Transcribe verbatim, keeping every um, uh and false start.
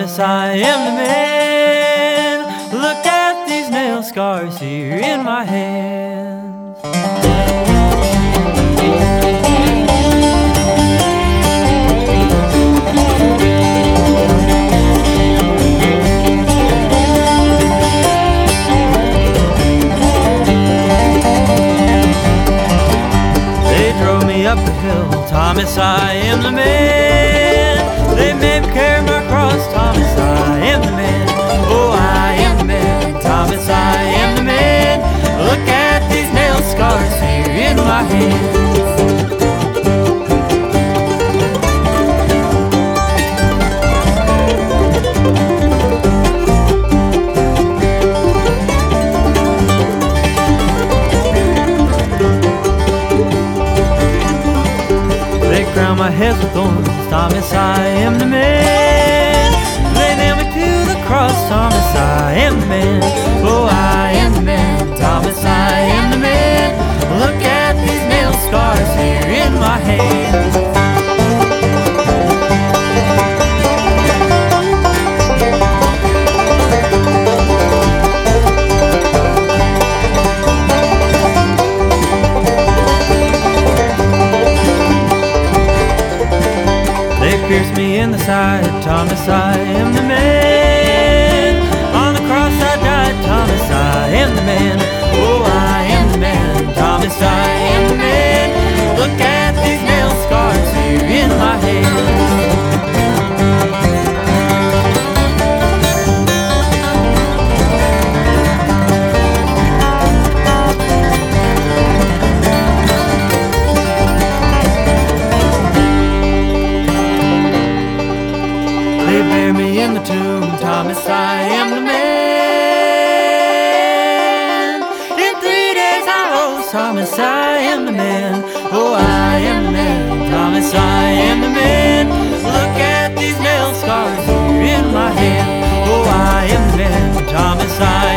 Thomas, I am the man. Look at these nail scars here in my hands. They drove me up the hill, Thomas, I am the man. They made me carry my cross, Thomas, I am the man. Oh, I am the man, Thomas, I am the man. Look at these nail scars here in my hands. They crown my head with thorns, Thomas, I am the man. They nail me to the cross, Thomas, I am the man. Oh, I am the man, Thomas, I am the man. Look at these nail scars here in my hands. Pierce me in the side, Thomas, I am the man. On the cross I died, Thomas, I am the man. Oh, I am the man, Thomas, I am the man. Look at these nail scars here in my hands. They bury me in the tomb, Thomas, I am the man. In three days I rose, Thomas, I am the man. Oh, I am the man, Thomas, I am the man. Look at these nail scars here in my hand. Oh, I am the man, Thomas, I